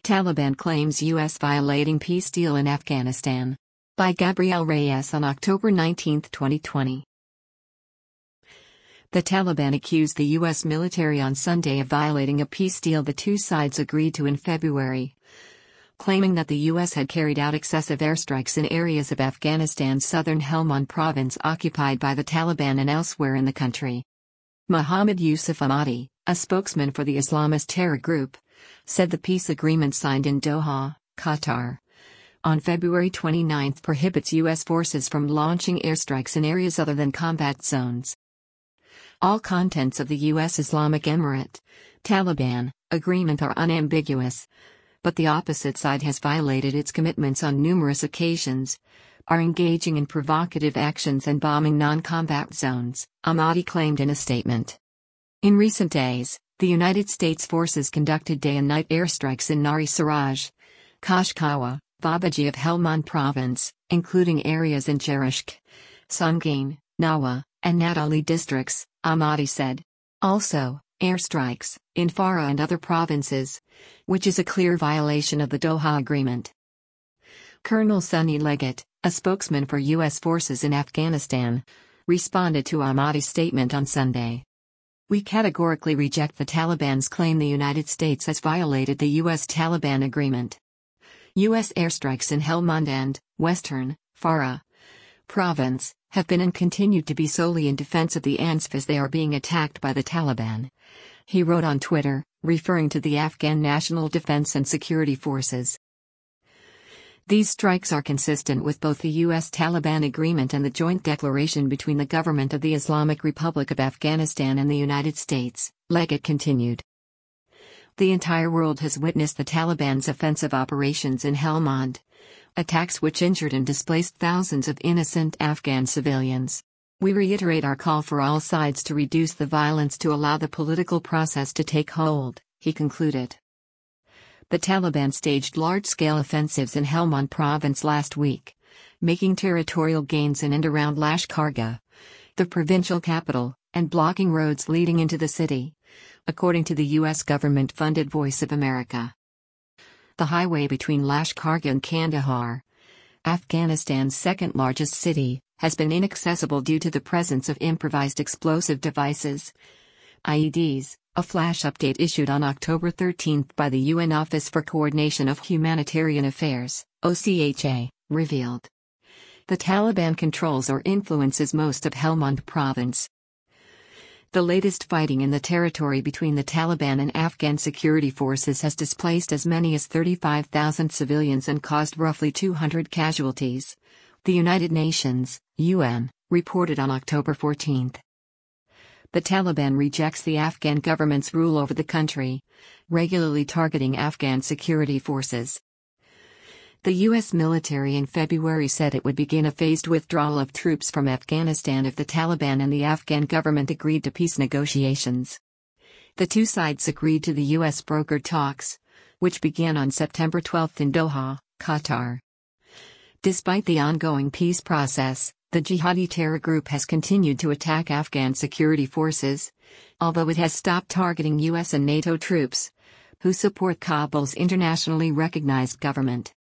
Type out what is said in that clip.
Taliban claims U.S. violating peace deal in Afghanistan. By Gabriel Reyes on October 19, 2020. The Taliban accused the U.S. military on Sunday of violating a peace deal the two sides agreed to in February, claiming that the U.S. had carried out excessive airstrikes in areas of Afghanistan's southern Helmand province occupied by the Taliban and elsewhere in the country. Mohammad Yusuf Ahmadi, a spokesman for the Islamist terror group, said the peace agreement signed in Doha, Qatar, on February 29 prohibits U.S. forces from launching airstrikes in areas other than combat zones. All contents of the U.S. Islamic Emirate, Taliban, agreement are unambiguous, but the opposite side has violated its commitments on numerous occasions, are engaging in provocative actions and bombing non-combat zones, Ahmadi claimed in a statement. In recent days, the United States forces conducted day and night airstrikes in Nari Siraj, Kashkawa, Babaji of Helmand province, including areas in Cherishk, Sangin, Nawa, and Natali districts, Ahmadi said. Also, airstrikes in Farah and other provinces, which is a clear violation of the Doha Agreement. Colonel Sunny Leggett, a spokesman for U.S. forces in Afghanistan, responded to Ahmadi's statement on Sunday. We categorically reject the Taliban's claim the United States has violated the U.S.-Taliban agreement. U.S. airstrikes in Helmand and western Farah province have been and continue to be solely in defense of the ANSF as they are being attacked by the Taliban, he wrote on Twitter, referring to the Afghan National Defense and Security Forces. These strikes are consistent with both the U.S.-Taliban agreement and the joint declaration between the government of the Islamic Republic of Afghanistan and the United States, Leggett continued. The entire world has witnessed the Taliban's offensive operations in Helmand, attacks which injured and displaced thousands of innocent Afghan civilians. We reiterate our call for all sides to reduce the violence to allow the political process to take hold, he concluded. The Taliban staged large-scale offensives in Helmand province last week, making territorial gains in and around Lashkargah, the provincial capital, and blocking roads leading into the city, according to the U.S. government-funded Voice of America. The highway between Lashkargah and Kandahar, Afghanistan's second-largest city, has been inaccessible due to the presence of improvised explosive devices, IEDs, a flash update issued on October 13 by the UN Office for Coordination of Humanitarian Affairs, OCHA, revealed. The Taliban controls or influences most of Helmand province. The latest fighting in the territory between the Taliban and Afghan security forces has displaced as many as 35,000 civilians and caused roughly 200 casualties, the United Nations, UN, reported on October 14. The Taliban rejects the Afghan government's rule over the country, regularly targeting Afghan security forces. The U.S. military in February said it would begin a phased withdrawal of troops from Afghanistan if the Taliban and the Afghan government agreed to peace negotiations. The two sides agreed to the U.S.-brokered talks, which began on September 12 in Doha, Qatar. Despite the ongoing peace process, the jihadi terror group has continued to attack Afghan security forces, although it has stopped targeting U.S. and NATO troops, who support Kabul's internationally recognized government.